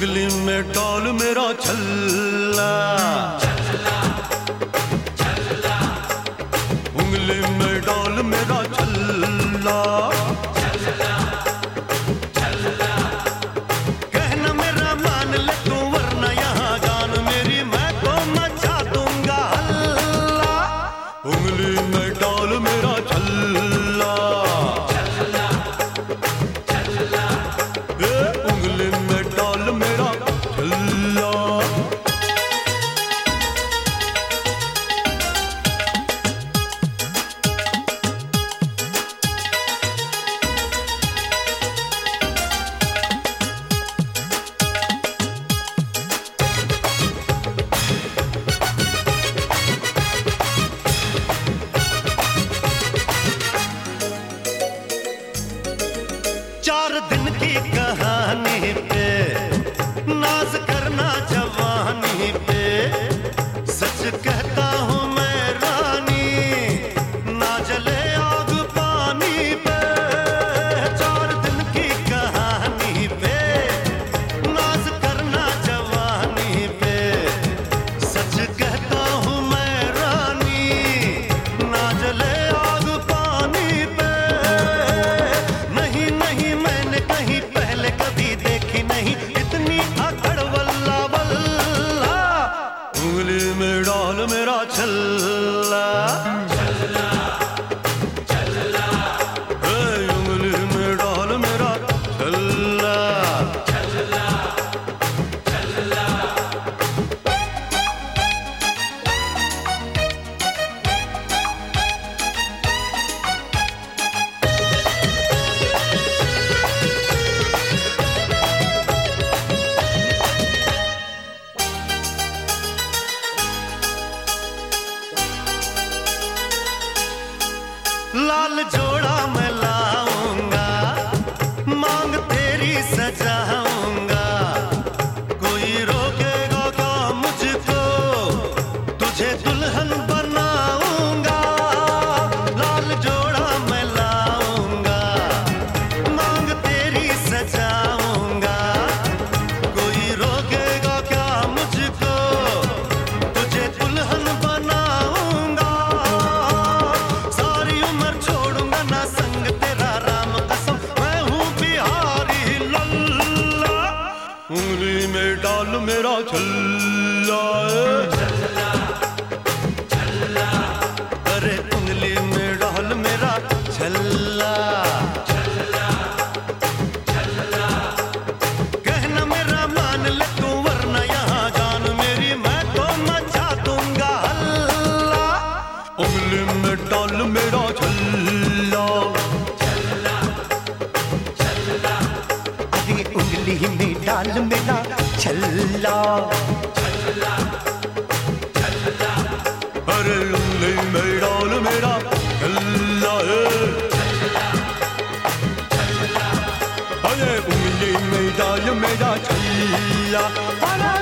उंगली में डाल मेरा छल्ला, उंगली में डाल मेरा छल्ला, कहना मेरा मान ले तू वरना यहाँ जान मेरी मैं तो मचा दूंगा हल्ला। उंगली में डाल मेरा छल्ला, उंगली में डाल मेरा छल्ला। चार दिन की कहानी पे नाज करना जवानी पे, सच कहता हूँ मैं रानी ना जले आग पानी पे। चार दिन की कहानी पे नाज करना जवानी पे, सच कहता हूँ मैं रानी ना जले आग पानी पे। नहीं नहीं मैंने कहीं पहले कभी देखी नहीं इतनी अकड़ वल्ला वल्ला। उंगली में डाल मेरा छल्ला, उंगली में डाल मेरा छल्ला। लाल जोड़ा मैं लाऊंगा, मांग तेरी सजाऊंगा, कोई रोकेगा क्या मुझको, तुझे दुल्हन बनाऊंगा। लाल जोड़ा मैं लाऊंगा, मांग तेरी सजाऊंगा, कोई रोकेगा क्या मुझको, तुझे दुल्हन बनाऊंगा। सारी उम्र छोड़ूंगा ना संग तेरा राम कसम, मैं हूँ बिहारी लल्ला। उंगली में डाल मेरा छल्ला, अरे उंगली में डाल मेरा छल्ला। कहना मेरा मान ले तू वरना यहाँ जान मेरी मैं तो मचा दूंगा हल्ला। उंगली में डाल मेरा छल्ला, अरे उंगली में डाल मेरा छल्ला, अरे उंगली में डाल मेरा छल्ला, अरे उंगली में डाल मेरा छल्ला।